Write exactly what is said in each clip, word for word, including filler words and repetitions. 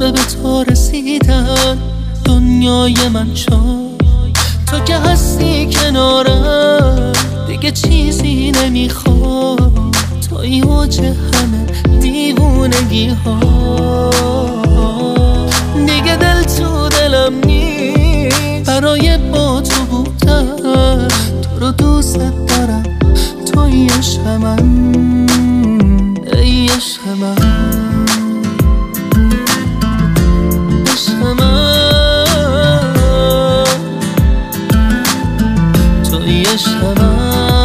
به تو رسیدن دنیای من شد. تو که هستی کنارم دیگه چیزی نمیخواد، توی اوج همه دیوونگی ها. دیگه دل تو دلم نیست برای با تو بودن، تو رو دوست دارم توی عشق من، ای عشق من، عشق من، توی عشق من.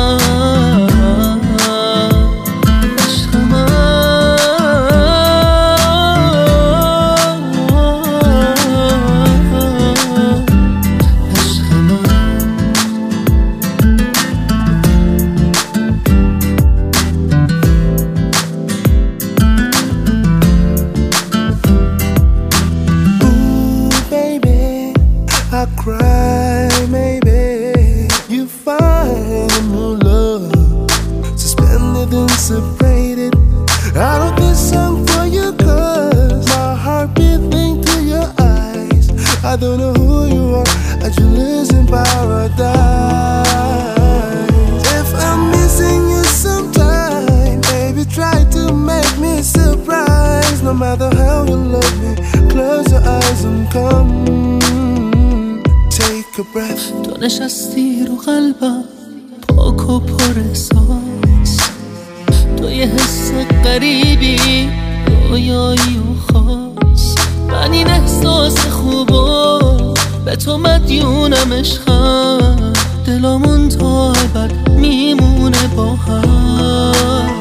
I cry, maybe you find a new love, suspended and separated. I wrote this song for you cause my heart beating to your eyes. I don't know who you are, I just live in paradise. If I'm missing you sometime, baby try to make me surprise. No matter how you love me, close your eyes and come. تو نشستی رو قلبم پاک و پر احساس، تو یه حس غریبی رویایی و خاص. من این احساس خوبا به تو مدیونم، عشقم دلمون تا ابد میمونه با هم.